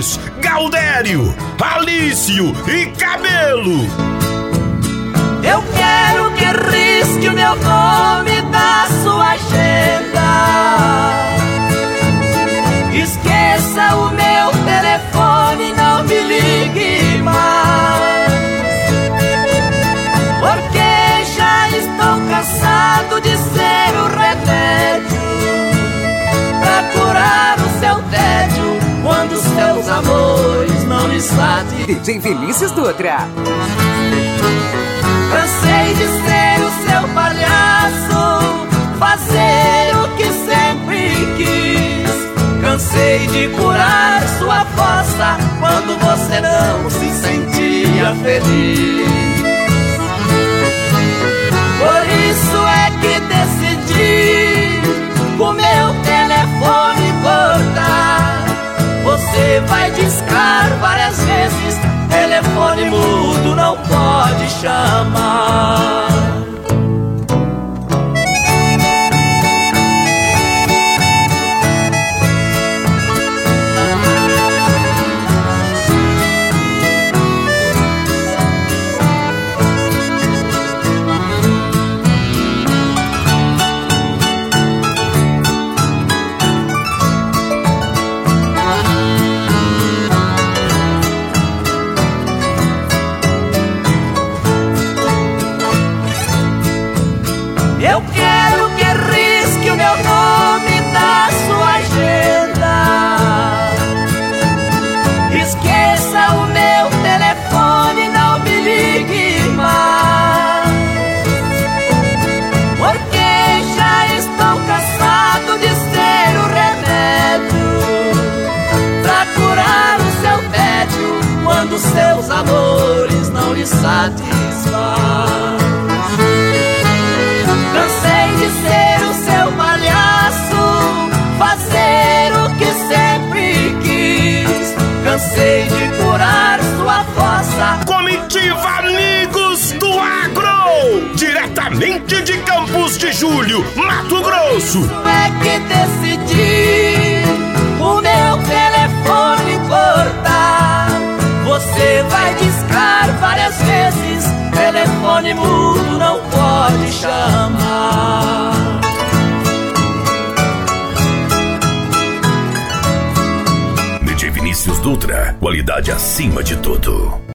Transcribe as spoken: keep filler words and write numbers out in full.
Luiz, Gaudério, Alício e Cabelo. Eu quero que risque o meu nome da sua agenda. Esqueça o meu telefone, não me ligue mais, porque já estou cansado de ser o remédio pra curar o seu tédio quando seus amores não lhe satisfazem. D J Vinícius Dutra. Cansei de ser o seu palhaço, fazer o que sempre quis. Cansei de curar sua fossa quando você não se sentia feliz. Por isso é que decidi o meu telefone cortar. Você vai discar várias vezes, telefone mudo não pode chamar. Eu quero que risque o meu nome da sua agenda. Esqueça o meu telefone, não me ligue mais, porque já estou cansado de ser o remédio pra curar o seu tédio quando seus amores não lhe satisfazem. Cansei de ser o seu palhaço, fazer o que sempre quis. Cansei de curar sua fossa. Comitiva Amigos do Agro, diretamente de Campos de Julho, Mato Grosso. É que decidi o meu telefone cortar. Você vai discar várias vezes, telefone mudo não pode chamar. D J Vinícius Dutra, qualidade acima de tudo.